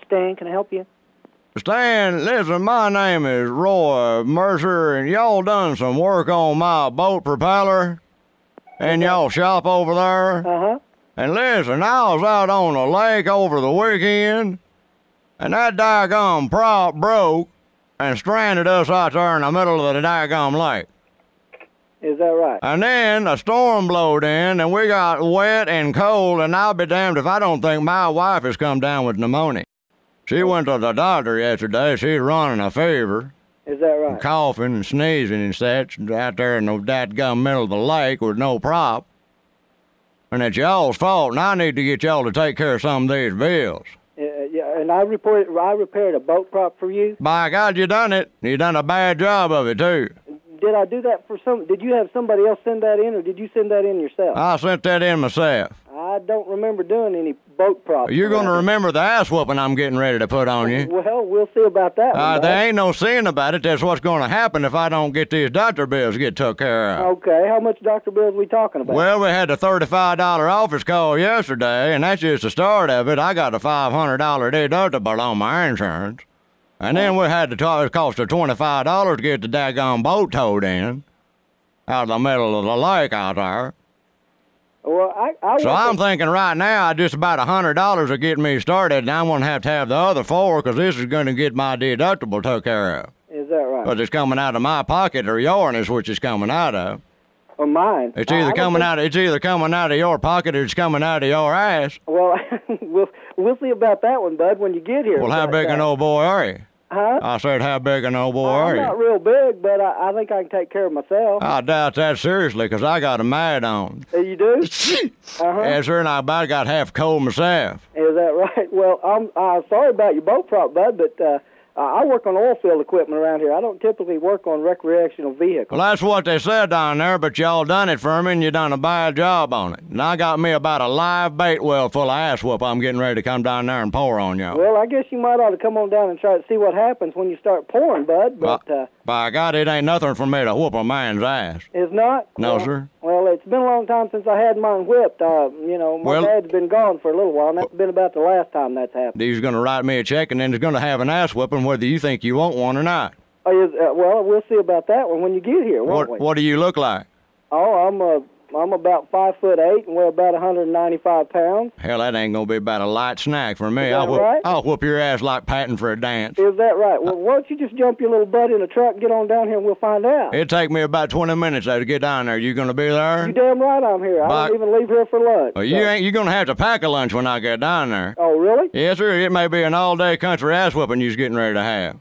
Stan. Can I help you? Stan, listen, my name is Roy Mercer, and y'all done some work on my boat propeller in y'all shop over there. Uh-huh. And listen, I was out on the lake over the weekend, and that daggum prop broke and stranded us out there in the middle of the daggum lake. Is that right? And then a storm blowed in, and we got wet and cold, and I'll be damned if I don't think my wife has come down with pneumonia. She went to the doctor yesterday. She's running a fever. Is that right? Coughing and sneezing and such out there in the dadgum middle of the lake with no prop. And it's y'all's fault, and I need to get y'all to take care of some of these bills. Yeah, and I repaired a boat prop for you. By God, you done it. You done a bad job of it, too. Did I do that for did you have somebody else send that in, or did you send that in yourself? I sent that in myself. I don't remember doing any boat props. You're going to remember the ass whooping I'm getting ready to put on you. Well, we'll see about that one. There ain't no seeing about it. That's what's going to happen if I don't get these doctor bills get took care of. Okay, how much doctor bills we talking about? Well, we had the $35 office call yesterday, and that's just the start of it. I got a $500 deductible on my insurance. And then we had to it cost us $25 to get the daggone boat towed in out of the middle of the lake out there. Well, So I'm thinking right now just about $100 will get me started, and I'm going to have the other $4 because this is going to get my deductible took care of. Is that right? But it's coming out of my pocket or yours is which it's coming out of. Or mine. It's either coming out of your pocket or it's coming out of your ass. Well, we'll see about that one, bud, when you get here. Well, how big an old boy are you? Huh? I said, how big an old boy are you? I'm not real big, but I think I can take care of myself. I doubt that seriously, because I got a mad on. You do? Uh-huh. Yes, sir, and I about got half cold myself. Is that right? Well, I'm sorry about your boat prop, bud, but I work on oil field equipment around here. I don't typically work on recreational vehicles. Well, that's what they said down there, but y'all done it for me, and you done a bad job on it. And I got me about a live bait well full of ass whoop I'm getting ready to come down there and pour on y'all. Well, I guess you might ought to come on down and try to see what happens when you start pouring, bud. But by God, it ain't nothing for me to whoop a man's ass. It's not? No, well, sir. Well, it's been a long time since I had mine whipped. My dad's been gone for a little while, and that's been about the last time that's happened. He's going to write me a check, and then he's going to have an ass whooping whether you think you want one or not. Well, we'll see about that one when you get here, won't we? What do you look like? Oh, I'm about 5'8" and weigh about 195 pounds. Hell, that ain't gonna be about a light snack for me. Is that right? I'll whoop your ass like patting for a dance. Is that right? Well, why don't you just jump your little butt in the truck and get on down here and we'll find out. It'll take me about 20 minutes though to get down there. You gonna be there? You damn right I'm here. I don't even leave here for lunch. Well, you're gonna have to pack a lunch when I get down there. Oh, really? Yes, sir. It may be an all-day country ass whooping you's getting ready to have.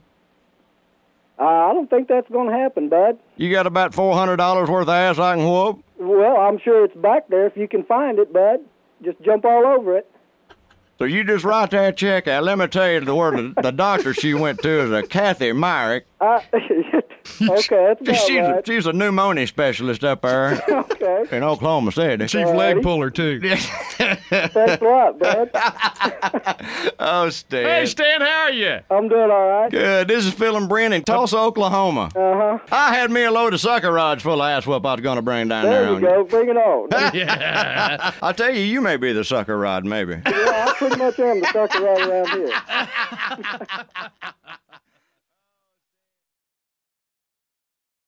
I don't think that's gonna happen, bud. You got about $400 worth of ass I can whoop? Well, I'm sure it's back there if you can find it, bud. Just jump all over it. So you just write that check out. Let me tell you the doctor she went to is a Kathy Myrick. Okay, that's about right. She's a pneumonia specialist up there. Okay. In Oklahoma City. Chief leg puller, too. Thanks a lot, bud. Oh, Stan. Hey, Stan, how are you? I'm doing all right. Good. This is Phil and Brent in Tulsa, Oklahoma. Uh-huh. I had me a load of sucker rods full of ass whoop I was going to bring down there. There you go. Bring it on. Yeah. I tell you, you may be the sucker rod, maybe. Yeah, I pretty much am the sucker right around here.